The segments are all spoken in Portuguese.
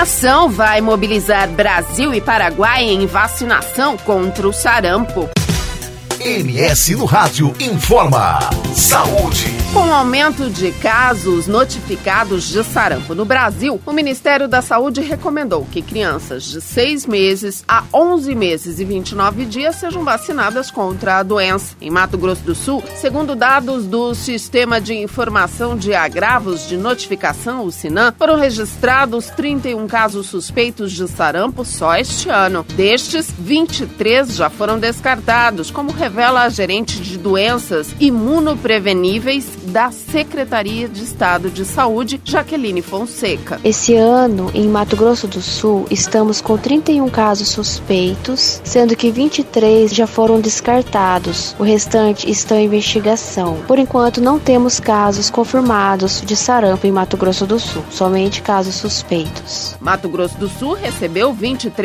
Ação vai mobilizar Brasil e Paraguai em vacinação contra o sarampo. MS no Rádio informa. Saúde. Com o aumento de casos notificados de sarampo no Brasil, o Ministério da Saúde recomendou que crianças de 6 meses a 11 meses e 29 dias sejam vacinadas contra a doença. Em Mato Grosso do Sul, segundo dados do Sistema de Informação de Agravos de Notificação, o SINAM, foram registrados 31 casos suspeitos de sarampo só este ano. Destes, 23 já foram descartados, como revela a gerente de doenças imunopreveníveis da Secretaria de Estado de Saúde, Jaqueline Fonseca. Esse ano, em Mato Grosso do Sul, estamos com 31 casos suspeitos, sendo que 23 já foram descartados. O restante estão em investigação. Por enquanto, não temos casos confirmados de sarampo em Mato Grosso do Sul, somente casos suspeitos. Mato Grosso do Sul recebeu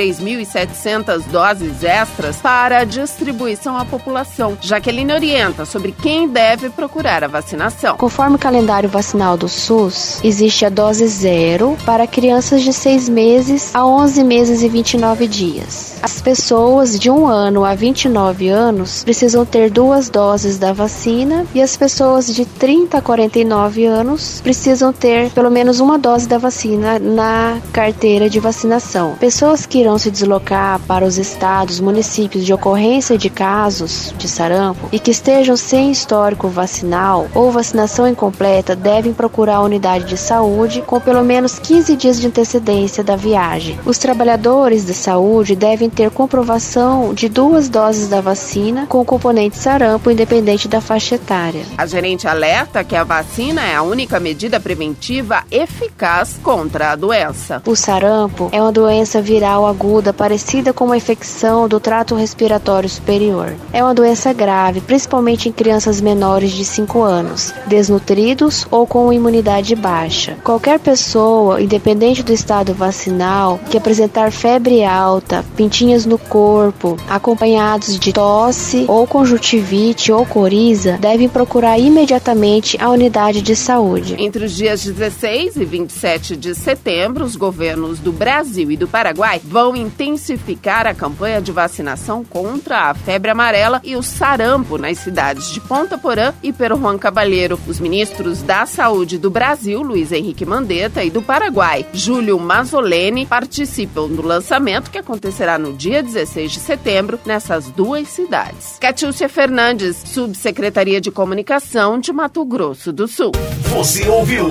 23.700 doses extras para distribuição à população. Jaqueline orienta sobre quem deve procurar a vacinação. Conforme o calendário vacinal do SUS, existe a dose 0 para crianças de 6 meses a 11 meses e 29 dias. As pessoas de 1 ano a 29 anos precisam ter 2 doses da vacina e as pessoas de 30 a 49 anos precisam ter pelo menos 1 dose da vacina na carteira de vacinação. Pessoas que irão se deslocar para os estados, municípios de ocorrência de casos de sarampo e que estejam sem histórico vacinal ou vacinação incompleta devem procurar a unidade de saúde com pelo menos 15 dias de antecedência da viagem. Os trabalhadores de saúde devem ter comprovação de 2 doses da vacina com o componente sarampo, independente da faixa etária. A gerente alerta que a vacina é a única medida preventiva eficaz contra a doença. O sarampo é uma doença viral aguda parecida com uma infecção do trato respiratório superior. É uma doença grave, principalmente em crianças menores de 5 anos, desnutridos ou com imunidade baixa. Qualquer pessoa, independente do estado vacinal, que apresentar febre alta, pintinhas no corpo, acompanhados de tosse ou conjuntivite ou coriza, devem procurar imediatamente a unidade de saúde. Entre os dias 16 e 27 de setembro, os governos do Brasil e do Paraguai vão intensificar a campanha de vacinação contra a febre amarela e o sarampo nas cidades de Ponta Porã e Pero Juan Caballero. Os ministros da Saúde do Brasil, Luiz Henrique Mandetta, e do Paraguai, Júlio Mazzoleni, participam do lançamento que acontecerá no dia 16 de setembro nessas 2 cidades. Catiúcia Fernandes, Subsecretaria de Comunicação de Mato Grosso do Sul. Você ouviu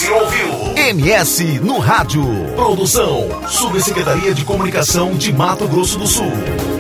MS no Rádio. Produção, Subsecretaria de Comunicação de Mato Grosso do Sul.